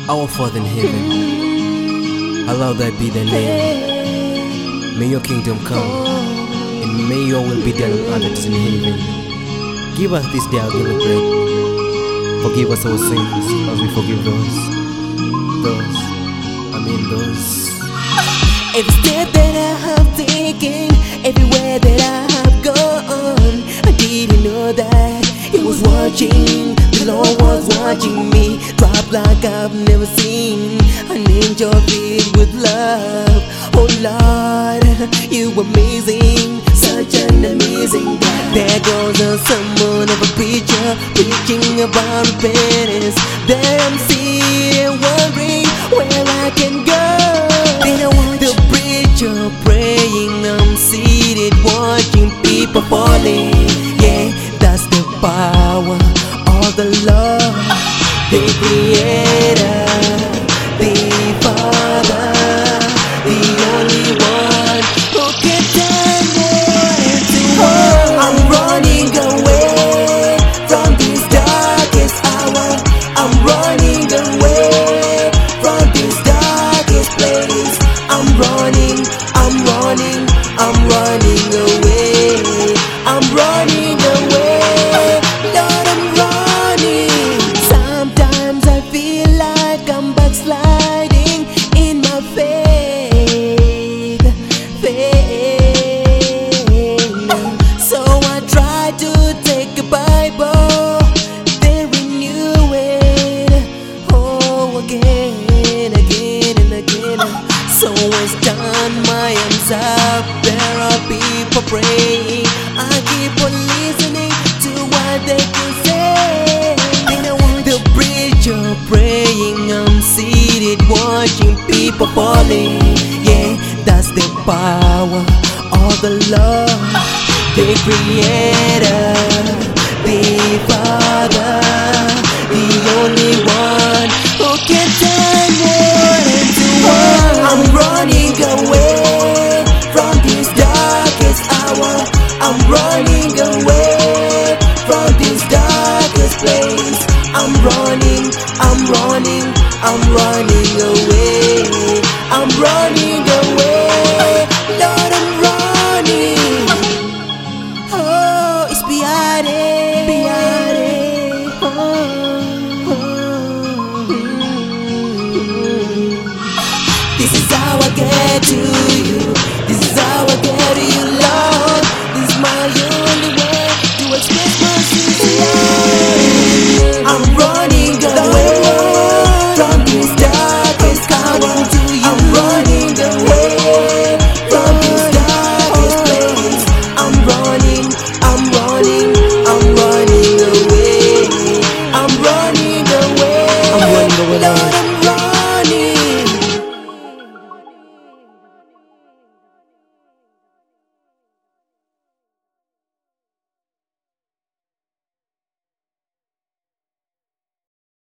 Our Father in heaven, hallowed that be thy name. May your kingdom come, and may your will be done on earth as in heaven. Give us this day our daily bread. Forgive us our sins, as we forgive those. Every step that I have taken, everywhere that I have gone, I didn't know that He was watching. The Lord was watching me, drop like I've never seen. An angel filled with love. Oh Lord, You amazing, such an amazing God. There goes a someone of a preacher preaching about repentance. There I'm sitting wondering where I can go. Then I watch the preacher praying. I'm seated watching people falling. Yeah, that's the power of the Lord, the Creator, the Father, the only one who can turn water into wine. I'm running away from this darkest hour. I'm running away from this darkest place. I'm running away. I'm running away. Lord, I'm running. Sometimes I feel like I'm backsliding in my faith. So I try to take a Bible, then renew it, oh, again and again. So it's done, my hands up, there are people praying. I keep on listening to what they can say. Then I want the preacher praying. I'm seated watching people falling. Yeah, that's the power of the Lord, the Creator, the Father, the only one who can turn water into wine. I'm running away from this darkest hour. I'm running away from this darkest place. I'm running away. I'm running away. Lord, I'm running. Oh, it's Biade. This is how I get to You. This is how I get to You, Lord. This is my only way to express my sincerity. I'm running away from this darkest hour. I'm running away from this darkest place. I'm running away. I'm running away. Lord,